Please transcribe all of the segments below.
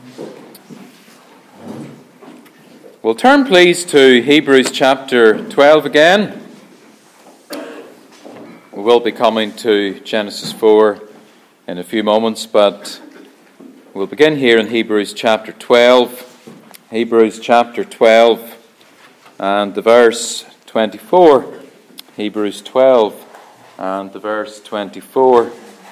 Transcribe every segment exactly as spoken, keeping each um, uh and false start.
Well, turn please to Hebrews chapter twelve again. We will be coming to Genesis four in a few moments, but we'll begin here in Hebrews chapter twelve. Hebrews chapter twelve and the verse twenty-four. Hebrews twelve and the verse twenty-four.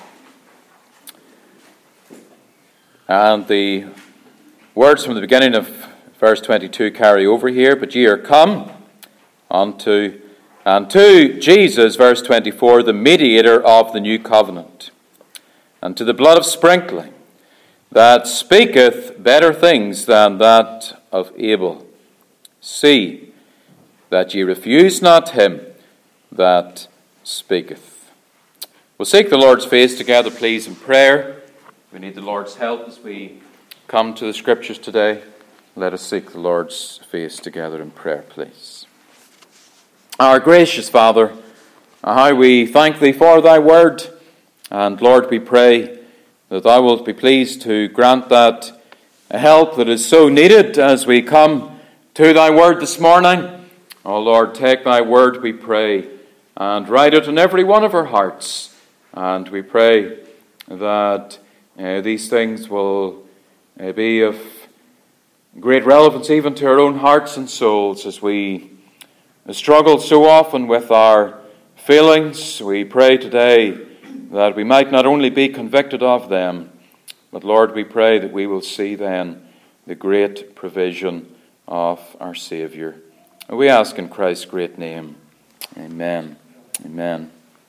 And the words from the beginning of verse twenty-two carry over here. But ye are come unto, and to Jesus, verse twenty-four, the mediator of the new covenant, and to the blood of sprinkling, that speaketh better things than that of Abel. See that ye refuse not him that speaketh. We'll seek the Lord's face together, please, in prayer. We need the Lord's help as we come to the Scriptures today. Let us seek the Lord's face together in prayer, please. Our gracious Father, how we thank Thee for Thy word. And Lord, we pray that Thou wilt be pleased to grant that help that is so needed as we come to Thy word this morning. Oh Lord, take Thy word, we pray, and write it in every one of our hearts. And we pray that uh, these things will uh, be of great relevance even to our own hearts and souls as we struggle so often with our feelings. We pray today that we might not only be convicted of them, but Lord, we pray that we will see then the great provision of our Saviour. And we ask in Christ's great name. Amen. Amen.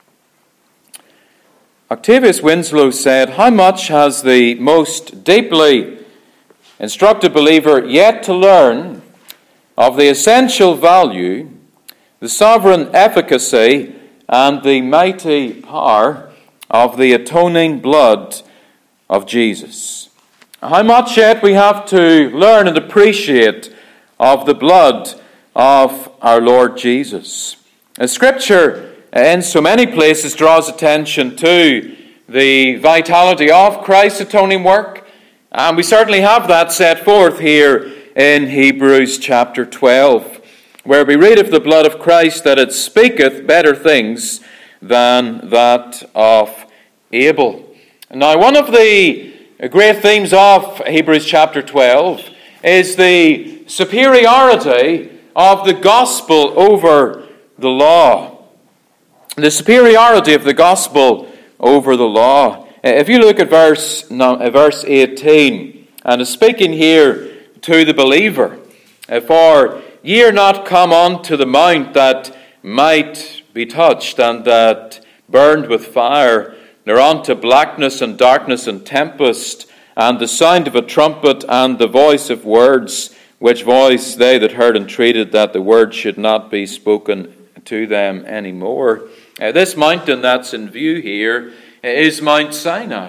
Octavius Winslow said, "How much has the most deeply instructed believer yet to learn of the essential value, the sovereign efficacy, and the mighty power of the atoning blood of Jesus." How much yet we have to learn and appreciate of the blood of our Lord Jesus. As Scripture in so many places draws attention to the vitality of Christ's atoning work, and we certainly have that set forth here in Hebrews chapter twelve, where we read of the blood of Christ that it speaketh better things than that of Abel. Now, one of the great themes of Hebrews chapter twelve is the superiority of the gospel over the law. The superiority of the gospel over the law. If you look at verse, verse eighteen, and is speaking here to the believer, "For ye are not come unto the mount that might be touched, and that burned with fire, nor unto blackness and darkness and tempest, and the sound of a trumpet, and the voice of words, which voice they that heard entreated that the word should not be spoken to them any more." Uh, this mountain that's in view here is Mount Sinai.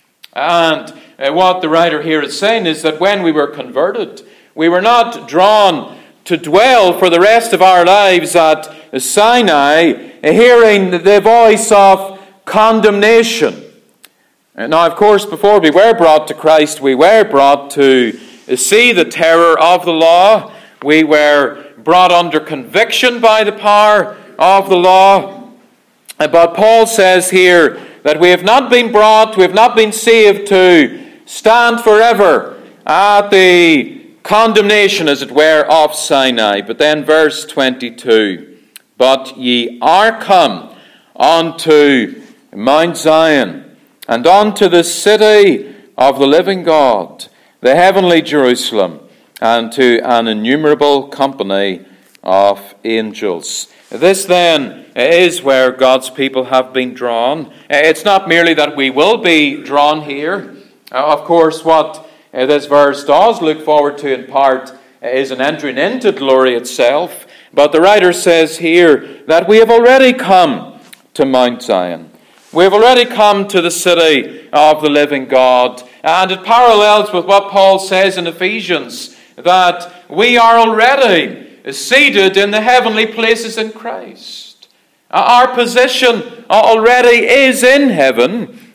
And uh, what the writer here is saying is that when we were converted, we were not drawn to dwell for the rest of our lives at Sinai, hearing the voice of condemnation. And now, of course, before we were brought to Christ, we were brought to see the terror of the law. We were brought under conviction by the power of the law. But Paul says here that we have not been brought, we have not been saved to stand forever at the condemnation, as it were, of Sinai. But then verse twenty-two, "But ye are come unto Mount Zion, and unto the city of the living God, the heavenly Jerusalem, and to an innumerable company of angels." This then is where God's people have been drawn. It's not merely that we will be drawn here. Of course, what this verse does look forward to in part is an entering into glory itself. But the writer says here that we have already come to Mount Zion. We have already come to the city of the living God. And it parallels with what Paul says in Ephesians, that we are already seated in the heavenly places in Christ. Our position already is in heaven,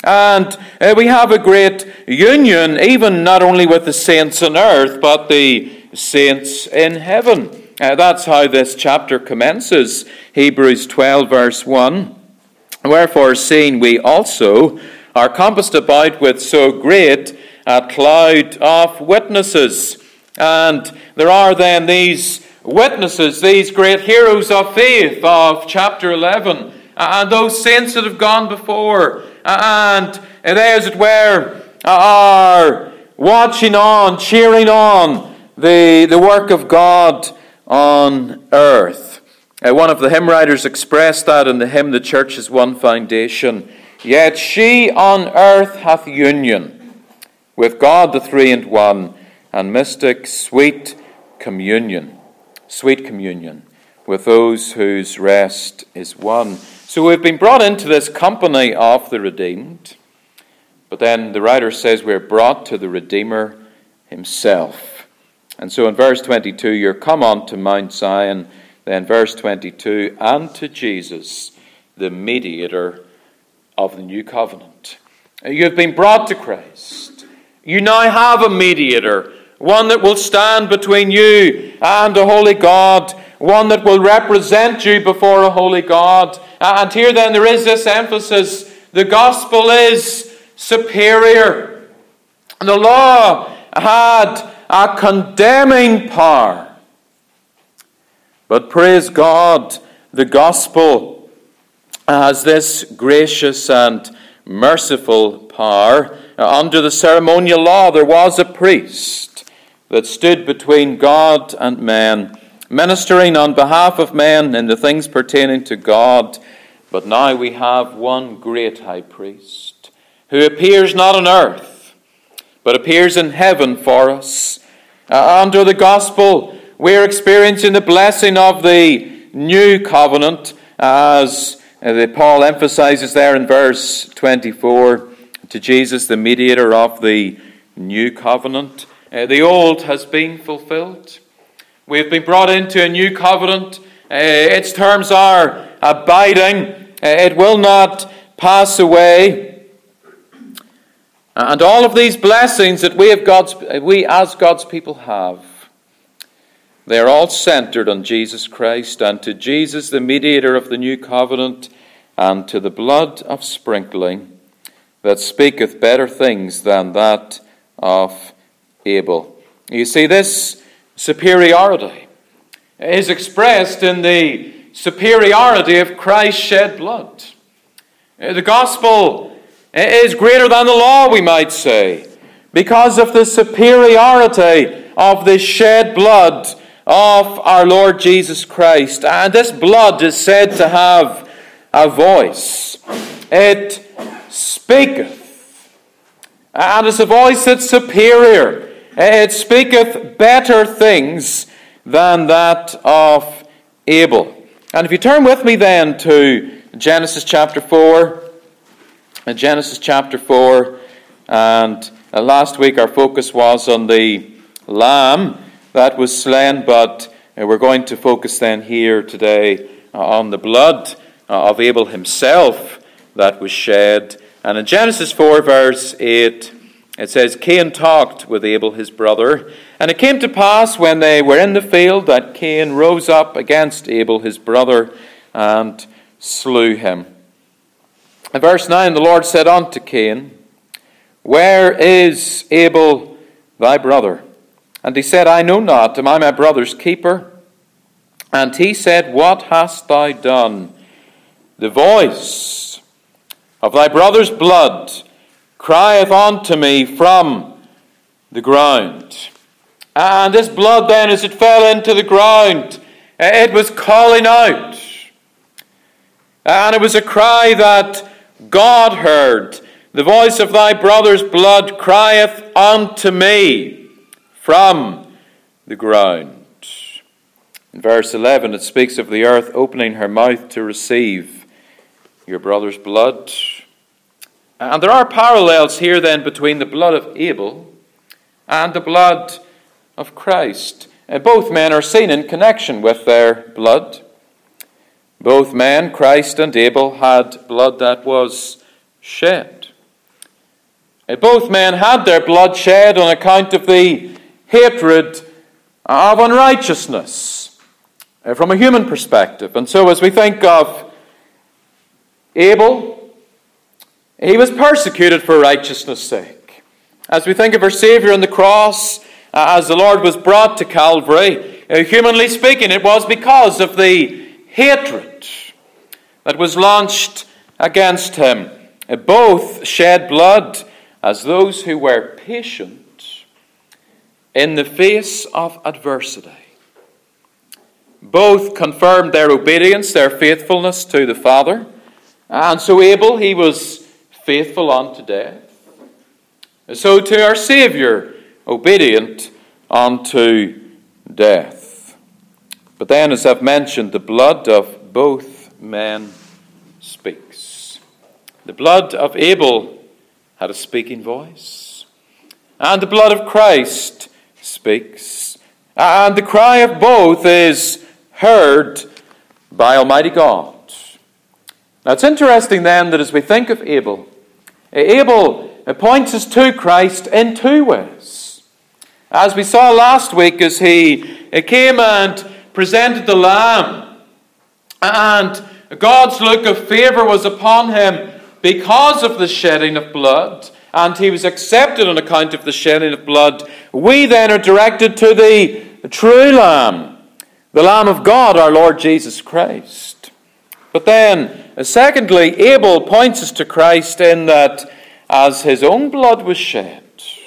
And uh, we have a great union, even not only with the saints on earth, but the saints in heaven. Uh, that's how this chapter commences. Hebrews twelve, verse one. Wherefore, seeing we also are compassed about with so great a cloud of witnesses. And there are then these witnesses, these great heroes of faith of chapter eleven, and those saints that have gone before, and they, as it were, are watching on, cheering on the, the work of God on earth. Uh, one of the hymn writers expressed that in the hymn, "The Church is One Foundation." Yet she on earth hath union with God the Three and One, and mystic sweet communion, sweet communion with those whose rest is won. So we've been brought into this company of the redeemed, but then the writer says we're brought to the Redeemer himself. And so in verse twenty-two, you're come on to Mount Zion. Then verse twenty-two, and to Jesus, the mediator of the new covenant. You've been brought to Christ. You now have a mediator, one that will stand between you and a holy God, one that will represent you before a holy God. And here then there is this emphasis: the gospel is superior. The law had a condemning power. But praise God, the gospel has this gracious and merciful power. Under the ceremonial law, there was a priest that stood between God and men, ministering on behalf of men in the things pertaining to God. But now we have one great high priest who appears not on earth, but appears in heaven for us. Uh, under the gospel, we're experiencing the blessing of the new covenant, as uh, Paul emphasizes there in verse twenty-four, to Jesus, the mediator of the new covenant. Uh, the old has been fulfilled. We've been brought into a new covenant. Uh, its terms are abiding. Uh, it will not pass away. And all of these blessings that we, have God's, we as God's people have, they are all centered on Jesus Christ, and to Jesus, the mediator of the new covenant, and to the blood of sprinkling that speaketh better things than that of Abel. You see, this superiority is expressed in the superiority of Christ's shed blood. The gospel is greater than the law, we might say, because of the superiority of the shed blood of our Lord Jesus Christ. And this blood is said to have a voice. It speaketh. And it's a voice that's superior. It speaketh better things than that of Abel. And if you turn with me then to Genesis chapter four. Genesis chapter four. And last week our focus was on the lamb that was slain, but we're going to focus then here today on the blood of Abel himself that was shed. And in Genesis four, verse eight, it says, Cain talked with Abel his brother, and it came to pass when they were in the field that Cain rose up against Abel his brother and slew him. In verse nine, the Lord said unto Cain, Where is Abel thy brother? And he said, I know not, am I my brother's keeper? And he said, What hast thou done? The voice of thy brother's blood crieth unto me from the ground. And this blood then, as it fell into the ground, it was calling out. And it was a cry that God heard. The voice of thy brother's blood crieth unto me from the ground. In verse eleven, it speaks of the earth opening her mouth to receive your brother's blood. And there are parallels here then between the blood of Abel and the blood of Christ. And both men are seen in connection with their blood. Both men, Christ and Abel, had blood that was shed. Both men had their blood shed on account of the hatred of unrighteousness from a human perspective. And so as we think of Abel, he was persecuted for righteousness' sake. As we think of our Saviour on the cross, as the Lord was brought to Calvary, humanly speaking, it was because of the hatred that was launched against him. Both shed blood as those who were patient in the face of adversity. Both confirmed their obedience, their faithfulness to the Father. And so Abel, he was faithful unto death. So to our Saviour, obedient unto death. But then, as I've mentioned, the blood of both men speaks. The blood of Abel had a speaking voice, and the blood of Christ speaks, and the cry of both is heard by Almighty God. Now it's interesting then that as we think of Abel, Abel points us to Christ in two ways. As we saw last week, as he came and presented the lamb, and God's look of favour was upon him because of the shedding of blood, and he was accepted on account of the shedding of blood, we then are directed to the true Lamb, the Lamb of God, our Lord Jesus Christ. But then, secondly, Abel points us to Christ in that as his own blood was shed,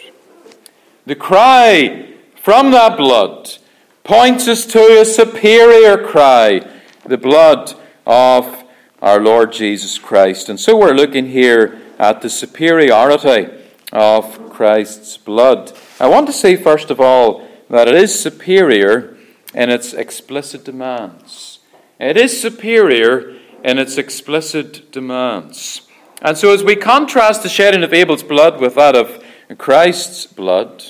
the cry from that blood points us to a superior cry, the blood of our Lord Jesus Christ. And so we're looking here at the superiority of Christ's blood. I want to say, first of all, that it is superior in its explicit demands. It is superior in its explicit demands. And so as we contrast the shedding of Abel's blood with that of Christ's blood,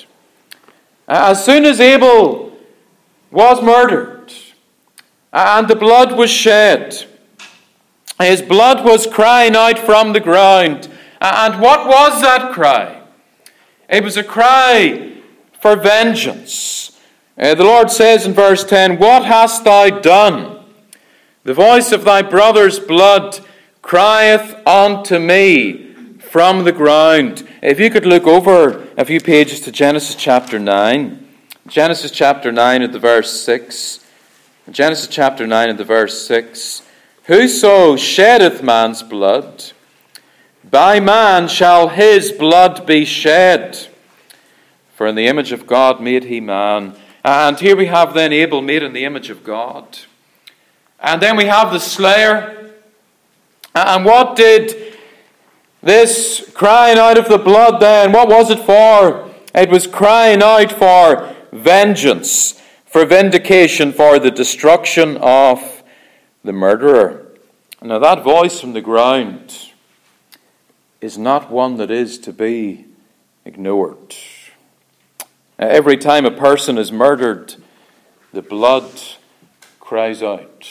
as soon as Abel was murdered and the blood was shed, his blood was crying out from the ground. And what was that cry? It was a cry for vengeance. Uh, the Lord says in verse ten, "What hast thou done? The voice of thy brother's blood crieth unto me from the ground." If you could look over a few pages to Genesis chapter nine. Genesis chapter nine at the verse six. Genesis chapter nine at the verse six. "Whoso sheddeth man's blood, by man shall his blood be shed. For in the image of God made he man." And here we have then Abel made in the image of God. And then we have the slayer. And what did this crying out of the blood then, what was it for? It was crying out for vengeance, for vindication, for the destruction of the murderer. Now that voice from the ground is not one that is to be ignored. Every time a person is murdered, the blood cries out.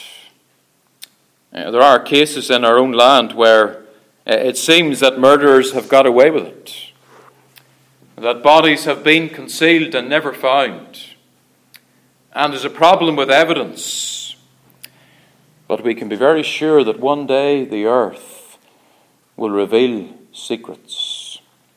There are cases in our own land where it seems that murderers have got away with it, that bodies have been concealed and never found, and there's a problem with evidence. But we can be very sure that one day the earth will reveal secrets.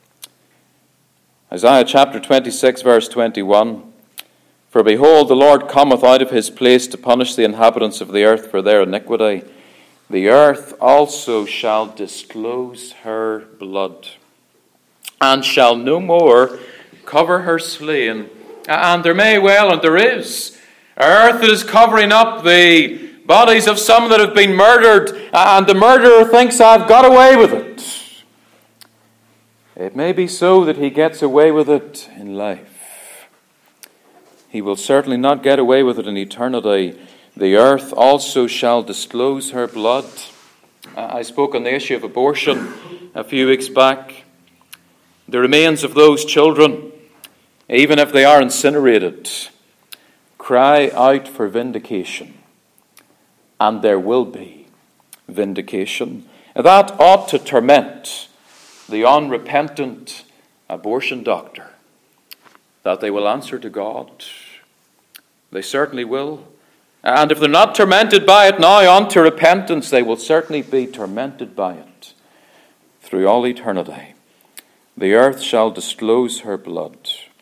Isaiah chapter twenty-six, verse twenty-one. "For behold, the Lord cometh out of his place to punish the inhabitants of the earth for their iniquity. The earth also shall disclose her blood, and shall no more cover her slain." And there may well, and there is, earth that is covering up the bodies of some that have been murdered, and the murderer thinks, "I've got away with it." It may be so that he gets away with it in life. He will certainly not get away with it in eternity. "The earth also shall disclose her blood." I spoke on the issue of abortion a few weeks back. The remains of those children, even if they are incinerated, cry out for vindication. And there will be vindication. That ought to torment the unrepentant abortion doctor, that they will answer to God. They certainly will. And if they're not tormented by it now unto repentance, they will certainly be tormented by it through all eternity. The earth shall disclose her blood.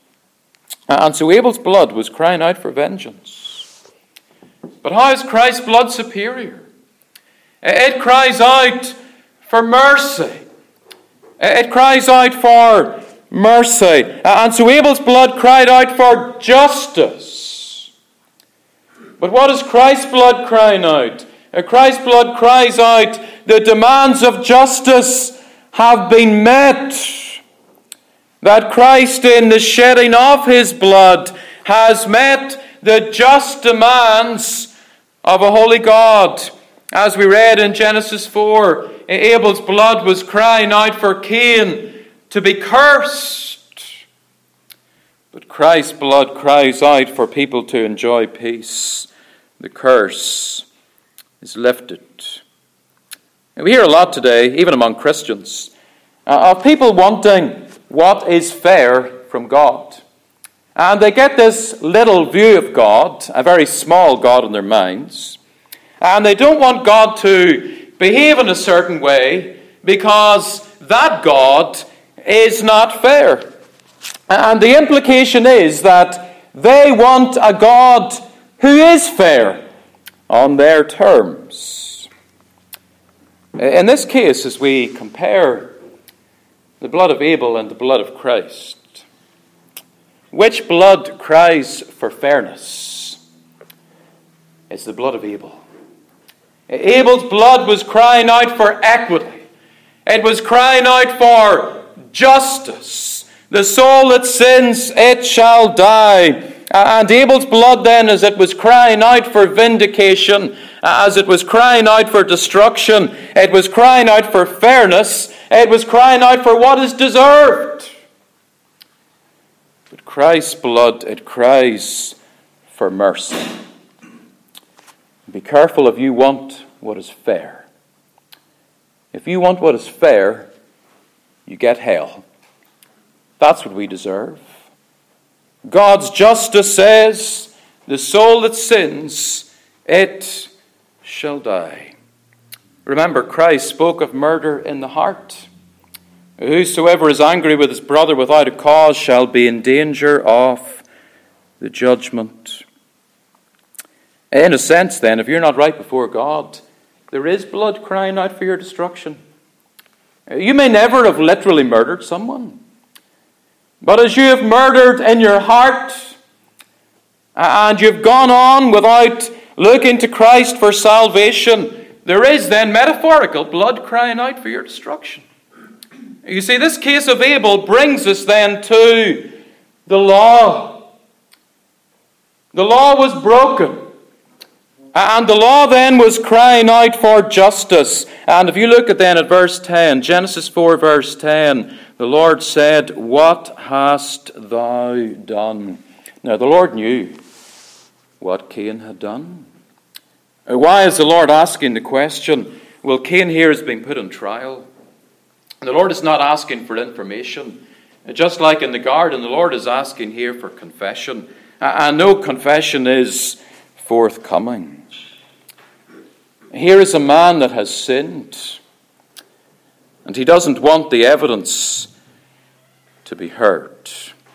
And so Abel's blood was crying out for vengeance. But how is Christ's blood superior? It cries out for mercy. It cries out for mercy. And so Abel's blood cried out for justice. But what is Christ's blood crying out? Christ's blood cries out, the demands of justice have been met. That Christ, in the shedding of his blood, has met the just demands of a holy God. As we read in Genesis four, Abel's blood was crying out for Cain to be cursed. But Christ's blood cries out for people to enjoy peace. The curse is lifted. And we hear a lot today, even among Christians, uh, of people wanting what is fair from God. And they get this little view of God, a very small God in their minds. And they don't want God to behave in a certain way because that God is not fair. And the implication is that they want a God who is fair on their terms. In this case, as we compare the blood of Abel and the blood of Christ, which blood cries for fairness? It's the blood of Abel. Abel's blood was crying out for equity. It was crying out for justice. The soul that sins, it shall die. And Abel's blood then, as it was crying out for vindication, as it was crying out for destruction, it was crying out for fairness, it was crying out for what is deserved. But Christ's blood, it cries for mercy. Be careful if you want what is fair. If you want what is fair, you get hell. That's what we deserve. God's justice says, the soul that sins, it shall die. Remember, Christ spoke of murder in the heart. Whosoever is angry with his brother without a cause shall be in danger of the judgment. In a sense, then, if you're not right before God, there is blood crying out for your destruction. You may never have literally murdered someone. But as you have murdered in your heart, and you've gone on without looking to Christ for salvation, there is then metaphorical blood crying out for your destruction. You see, this case of Abel brings us then to the law. The law was broken. And the law then was crying out for justice. And if you look at then at verse ten, Genesis four verse ten, the Lord said, "What hast thou done?" Now the Lord knew what Cain had done. Why is the Lord asking the question? Well, Cain here is being put on trial. The Lord is not asking for information. Just like in the garden, the Lord is asking here for confession. And no confession is forthcoming. Here is a man that has sinned, and he doesn't want the evidence to be heard.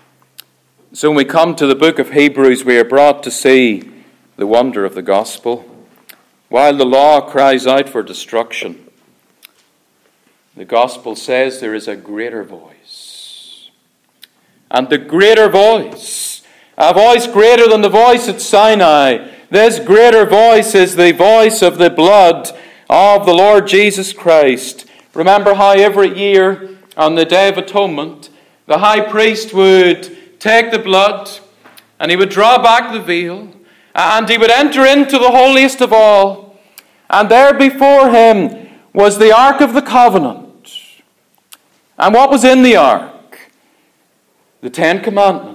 So when we come to the book of Hebrews, we are brought to see the wonder of the gospel. While the law cries out for destruction, the gospel says there is a greater voice. And the greater voice, a voice greater than the voice at Sinai, this greater voice is the voice of the blood of the Lord Jesus Christ. Remember how every year on the Day of Atonement, the high priest would take the blood and he would draw back the veil and he would enter into the holiest of all. And there before him was the Ark of the Covenant. And what was in the Ark? The Ten Commandments.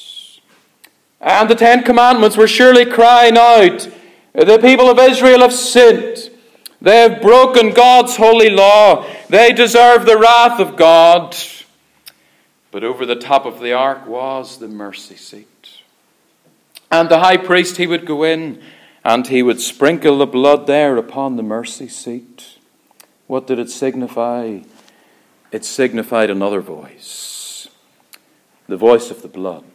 And the Ten Commandments were surely crying out, the people of Israel have sinned. They have broken God's holy law. They deserve the wrath of God. But over the top of the ark was the mercy seat. And the high priest, he would go in and he would sprinkle the blood there upon the mercy seat. What did it signify? It signified another voice. The voice of the blood.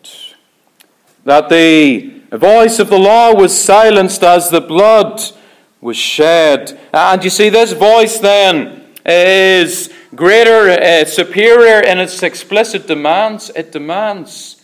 That the voice of the law was silenced as the blood was shed. And you see, this voice then is greater, uh, superior in its explicit demands. It demands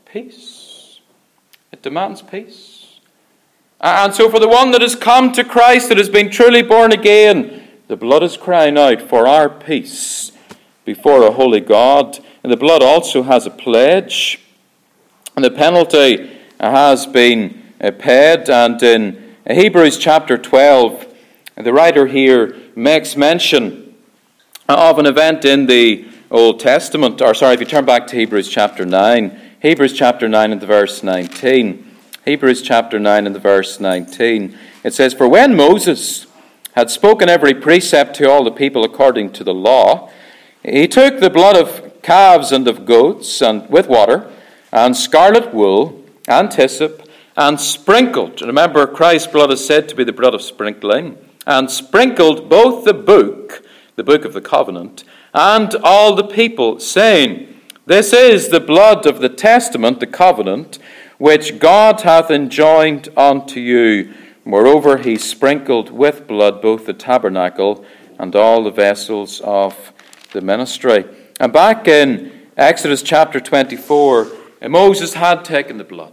peace. It demands peace. And so for the one that has come to Christ, that has been truly born again, the blood is crying out for our peace before a holy God. And the blood also has a pledge. And the penalty has been paid. And in Hebrews chapter twelve, the writer here makes mention of an event in the Old Testament. Or sorry, if you turn back to Hebrews chapter nine. Hebrews chapter nine and the verse nineteen. Hebrews chapter nine and the verse nineteen. It says, "For when Moses had spoken every precept to all the people according to the law, he took the blood of calves and of goats and with water, and scarlet wool, and hyssop, and sprinkled." Remember, Christ's blood is said to be the blood of sprinkling. "And sprinkled both the book, the book of the covenant, and all the people, saying, This is the blood of the testament, the covenant, which God hath enjoined unto you. Moreover, he sprinkled with blood both the tabernacle and all the vessels of the ministry." And back in Exodus chapter twenty-four, Moses had taken the blood.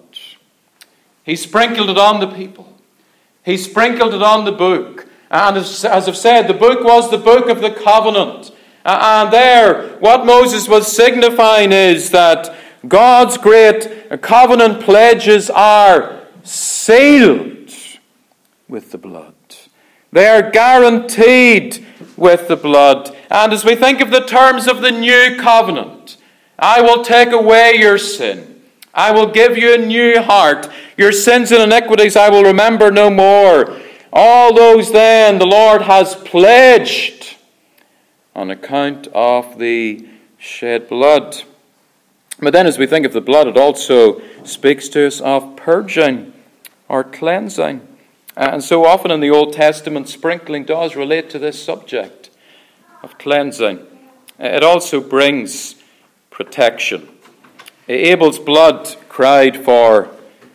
He sprinkled it on the people. He sprinkled it on the book. And as, as I've said, the book was the book of the covenant. And there, what Moses was signifying is that God's great covenant pledges are sealed with the blood. They are guaranteed with the blood. And as we think of the terms of the new covenant, I will take away your sin. I will give you a new heart. Your sins and iniquities I will remember no more. All those then the Lord has pledged on account of the shed blood. But then as we think of the blood, it also speaks to us of purging or cleansing. And so often in the Old Testament, sprinkling does relate to this subject of cleansing. It also brings protection. Abel's blood cried for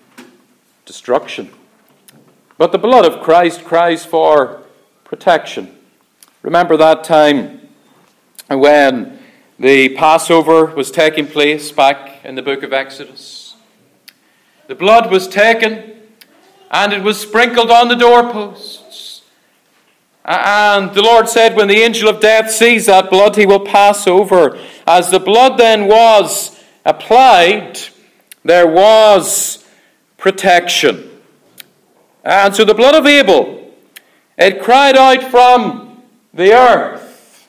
destruction, but the blood of Christ cries for protection. Remember that time when the Passover was taking place back in the book of Exodus. The blood was taken and it was sprinkled on the doorposts. And the Lord said, when the angel of death sees that blood, he will pass over. As the blood then was applied, there was protection. And so the blood of Abel, it cried out from the earth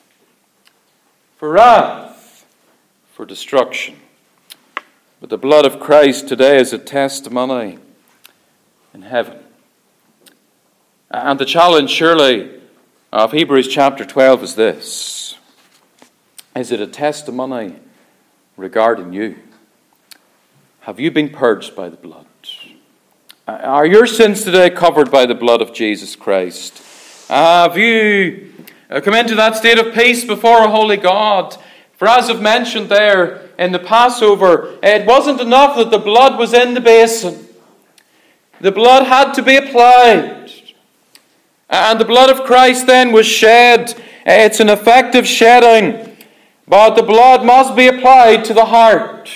for wrath, for destruction. But the blood of Christ today is a testimony in heaven. And the challenge surely of Hebrews chapter twelve is this. Is it a testimony regarding you? Have you been purged by the blood? Are your sins today covered by the blood of Jesus Christ? Have you come into that state of peace before a holy God? For as I've mentioned there in the Passover, it wasn't enough that the blood was in the basin. The blood had to be applied. And the blood of Christ then was shed. It's an effective shedding. But the blood must be applied to the heart.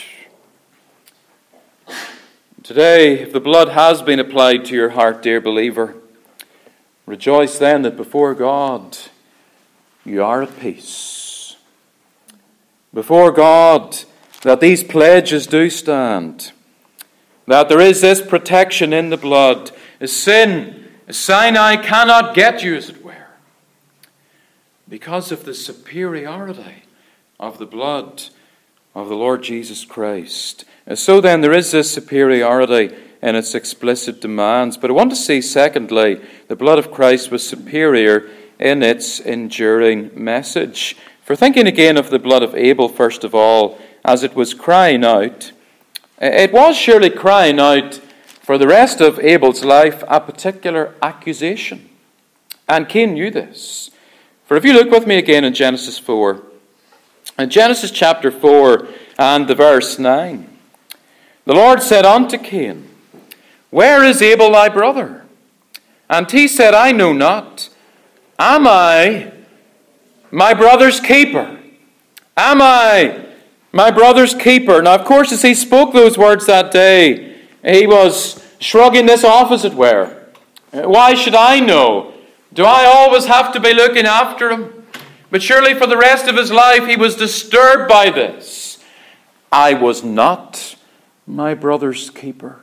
Today, if the blood has been applied to your heart, dear believer, rejoice then that before God you are at peace. Before God, that these pledges do stand. That there is this protection in the blood. Sin, Sinai cannot get you, as it were, because of the superiority of the blood of the Lord Jesus Christ. And so then there is this superiority in its explicit demands. But I want to see, secondly, the blood of Christ was superior in its enduring message. For thinking again of the blood of Abel, first of all, as it was crying out, it was surely crying out for the rest of Abel's life a particular accusation. And Cain knew this. For if you look with me again in Genesis four, in Genesis chapter four and the verse nine, the Lord said unto Cain, Where is Abel thy brother? And he said, I know not. Am I my brother's keeper? Am I my brother's keeper? Now, of course, as he spoke those words that day, he was shrugging this off, as it were. Why should I know? Do I always have to be looking after him? But surely for the rest of his life he was disturbed by this. I was not my brother's keeper.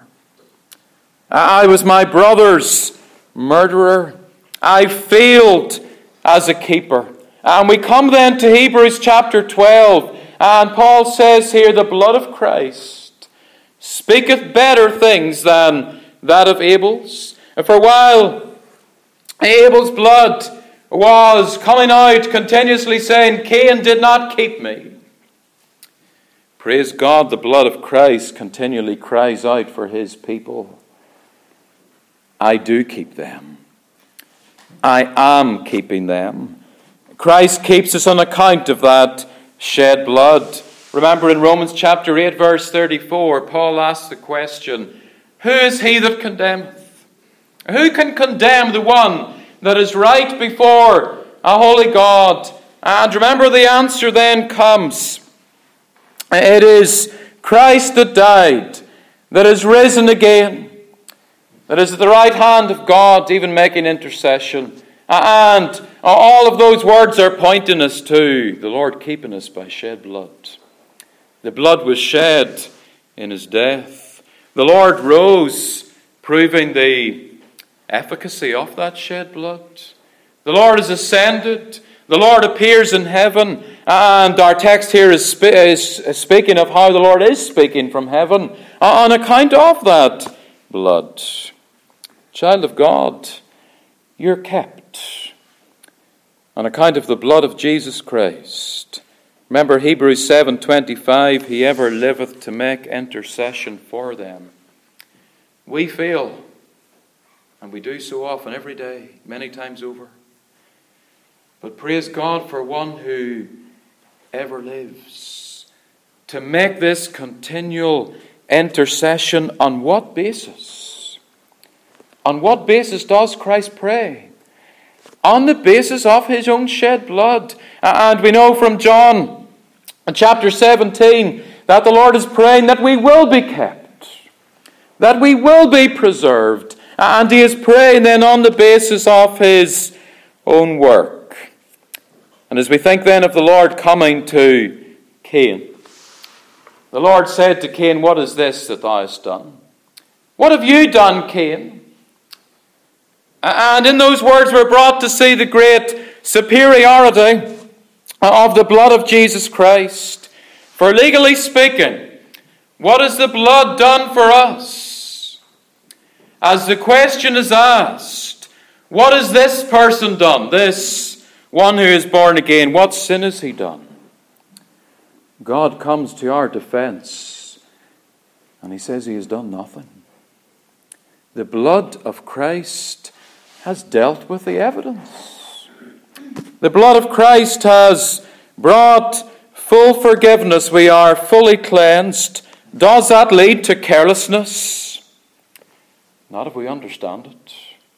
I was my brother's murderer. I failed as a keeper. And we come then to Hebrews chapter twelve, and Paul says here, the blood of Christ speaketh better things than that of Abel's. For while Abel's blood was coming out continuously saying, Cain did not keep me, praise God, the blood of Christ continually cries out for his people. I do keep them. I am keeping them. Christ keeps us on account of that shed blood. Remember in Romans chapter eight, verse thirty-four, Paul asks the question, Who is he that condemneth? Who can condemn the one that is right before a holy God? And remember, the answer then comes. It is Christ that died, that is risen again, that is at the right hand of God, even making intercession. And all of those words are pointing us to the Lord keeping us by shed blood. The blood was shed in his death. The Lord rose, proving the efficacy of that shed blood. The Lord is ascended. The Lord appears in heaven. And our text here is, spe- is speaking of how the Lord is speaking from heaven on account of that blood. Child of God, you're kept on account of the blood of Jesus Christ. Remember Hebrews seven twenty-five, He ever liveth to make intercession for them. We fail, and we do so often every day, many times over. But praise God for one who ever lives to make this continual intercession. On what basis? On what basis does Christ pray? On the basis of his own shed blood. And we know from John chapter seventeen that the Lord is praying that we will be kept, that we will be preserved. And he is praying then on the basis of his own work. And as we think then of the Lord coming to Cain, the Lord said to Cain, What is this that thou hast done? What have you done, Cain? And in those words we're brought to see the great superiority of the blood of Jesus Christ. For legally speaking, what has the blood done for us? As the question is asked, what has this person done? This one who is born again, what sin has he done? God comes to our defense and he says he has done nothing. The blood of Christ has dealt with the evidence. The blood of Christ has brought full forgiveness. We are fully cleansed. Does that lead to carelessness? Not if we understand it.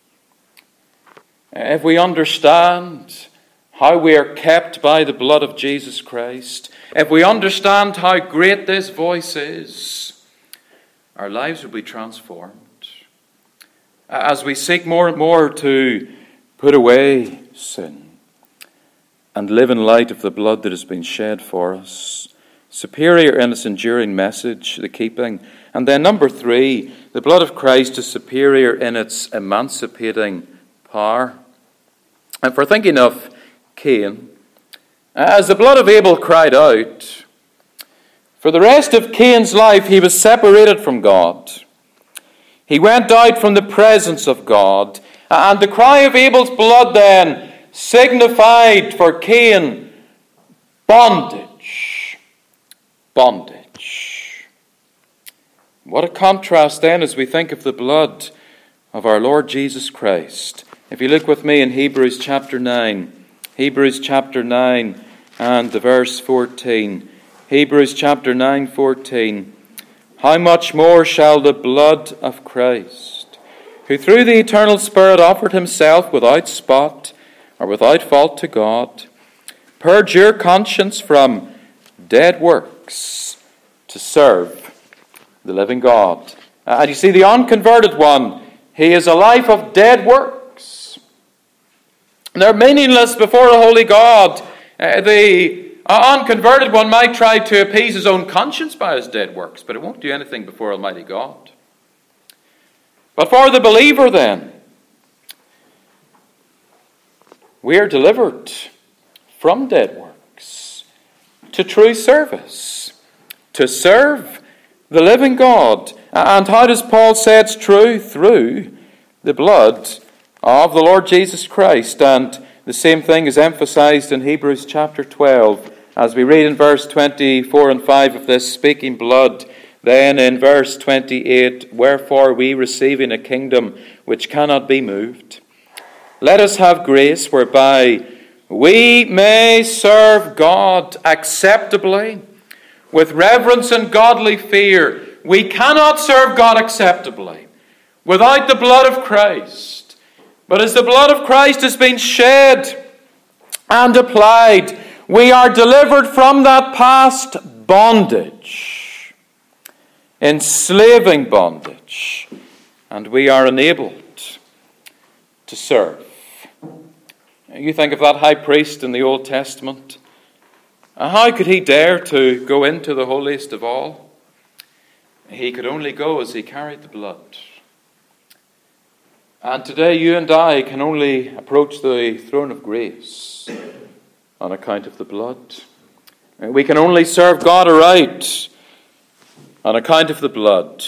If we understand how we are kept by the blood of Jesus Christ, if we understand how great this voice is, our lives will be transformed. As we seek more and more to put away sin and live in light of the blood that has been shed for us. Superior in its enduring message, the keeping. And then number three, the blood of Christ is superior in its emancipating power. And for thinking of Cain, as the blood of Abel cried out, for the rest of Cain's life he was separated from God. He went out from the presence of God. And the cry of Abel's blood then signified for Cain bondage. bondage. What a contrast then as we think of the blood of our Lord Jesus Christ. If you look with me in Hebrews chapter nine, Hebrews chapter nine and the verse fourteen. Hebrews chapter nine, fourteen. How much more shall the blood of Christ, who through the eternal Spirit offered himself without spot or without fault to God, purge your conscience from dead works to serve the living God. And you see, the unconverted one, he is a life of dead works. They're meaningless before a holy God. Uh, the unconverted one might try to appease his own conscience by his dead works, but it won't do anything before Almighty God. But for the believer then, we are delivered from dead works to true service, to serve the living God. And how does Paul say it's true? Through the blood of the Lord Jesus Christ. And the same thing is emphasized in Hebrews chapter twelve, as we read in verse twenty-four and five of this speaking blood. Then in verse twenty-eight, wherefore we receiving a kingdom which cannot be moved, let us have grace whereby we may serve God acceptably, with reverence and godly fear. We cannot serve God acceptably without the blood of Christ. But as the blood of Christ has been shed and applied, we are delivered from that past bondage, enslaving bondage, and we are enabled to serve. You think of that high priest in the Old Testament. How could he dare to go into the holiest of all? He could only go as he carried the blood. And today you and I can only approach the throne of grace on account of the blood. We can only serve God aright on account of the blood.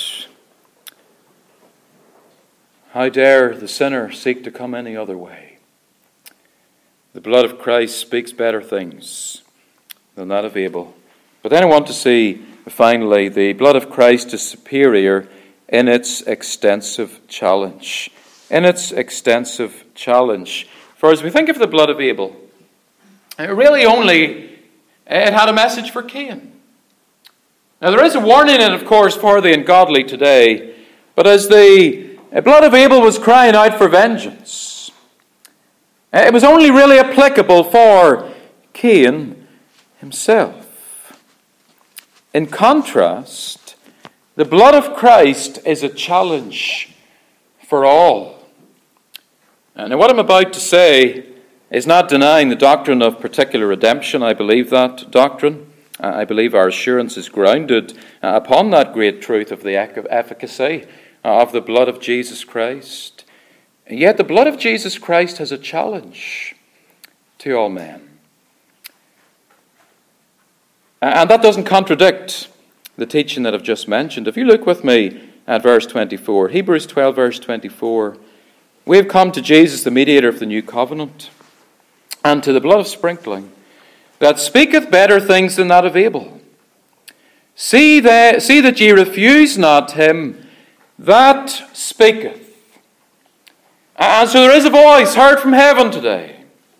How dare the sinner seek to come any other way? The blood of Christ speaks better things than that of Abel. But then I want to see, finally, the blood of Christ is superior in its extensive challenge. In its extensive challenge. For as we think of the blood of Abel, it really only it had a message for Cain. Now there is a warning in it, of course, for the ungodly today. But as the blood of Abel was crying out for vengeance, it was only really applicable for Cain himself. In contrast, the blood of Christ is a challenge for all. And what I'm about to say is not denying the doctrine of particular redemption. I believe that doctrine. I believe our assurance is grounded upon that great truth of the efficacy of the blood of Jesus Christ. And yet the blood of Jesus Christ has a challenge to all men. And that doesn't contradict the teaching that I've just mentioned. If you look with me at verse twenty-four, Hebrews twelve, verse twenty-four, we have come to Jesus, the mediator of the new covenant, and to the blood of sprinkling, that speaketh better things than that of Abel. See that, see that ye refuse not him that speaketh. And so there is a voice heard from heaven today.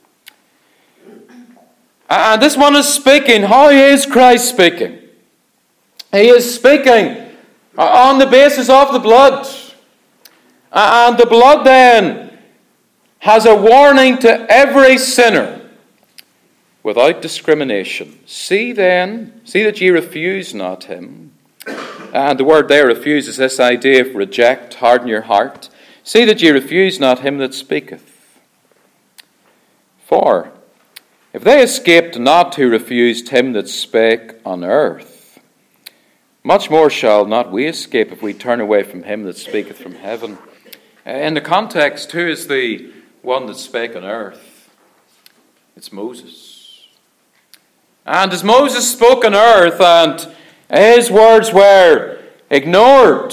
And this one is speaking. How is Christ speaking? He is speaking on the basis of the blood. And the blood then has a warning to every sinner without discrimination. See then, see that ye refuse not him. And the word there, refuse, is this idea of reject, harden your heart. See that ye refuse not him that speaketh. For if they escaped not who refused him that spake on earth, much more shall not we escape if we turn away from him that speaketh from heaven. In the context, who is the one that spake on earth? It's Moses. And as Moses spoke on earth and his words were ignored,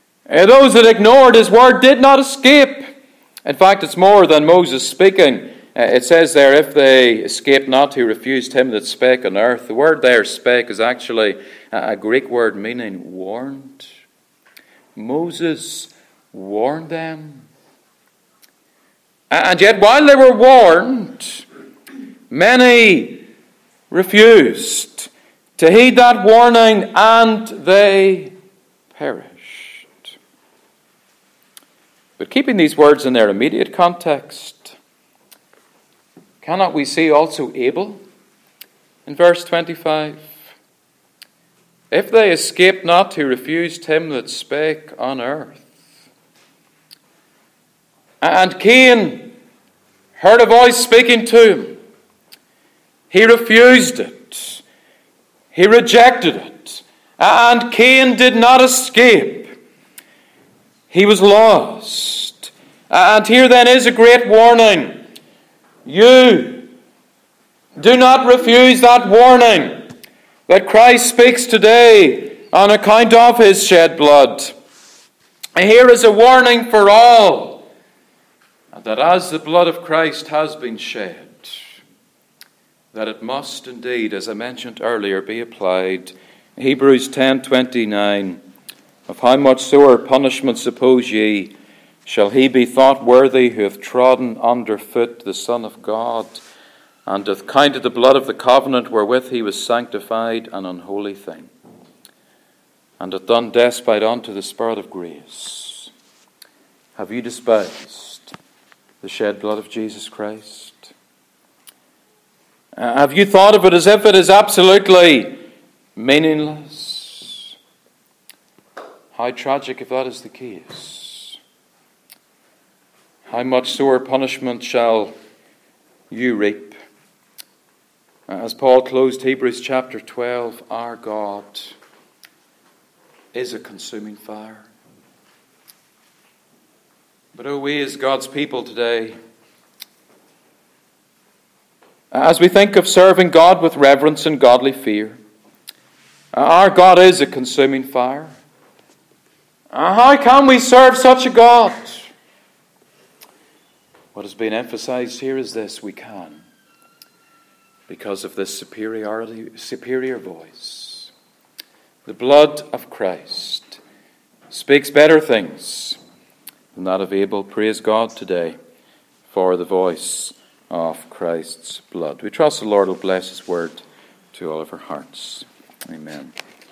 those that ignored his word did not escape. In fact, it's more than Moses speaking. Uh, it says there, if they escape not who refused him that spake on earth. The word there, spake, is actually a Greek word meaning warned. Moses warned them. And yet while they were warned, many refused to heed that warning, and they perished. But keeping these words in their immediate context, cannot we see also Abel in verse twenty-five? If they escaped not who refused him that spake on earth. And Cain heard a voice speaking to him. He refused it. He rejected it. And Cain did not escape. He was lost. And here then is a great warning. You do not refuse that warning that Christ speaks today on account of his shed blood. And here is a warning for all, that as the blood of Christ has been shed, that it must indeed, as I mentioned earlier, be applied. Hebrews ten twenty-nine, of how much sorer punishment suppose ye shall he be thought worthy who hath trodden under foot the Son of God, and hath counted the blood of the covenant wherewith he was sanctified an unholy thing, and hath done despite unto the Spirit of grace. Have you despised the shed blood of Jesus Christ? Uh, have you thought of it as if it is absolutely meaningless? How tragic if that is the case. How much sorer punishment shall you reap? As Paul closed Hebrews chapter twelve, our God is a consuming fire. But oh, we as God's people today, as we think of serving God with reverence and godly fear, our God is a consuming fire. How can we serve such a God? What has been emphasized here is this: we can, because of this superiority, superior voice. The blood of Christ speaks better things than that of Abel. Praise God today for the voice of Christ's blood. We trust the Lord will bless his word to all of our hearts. Amen.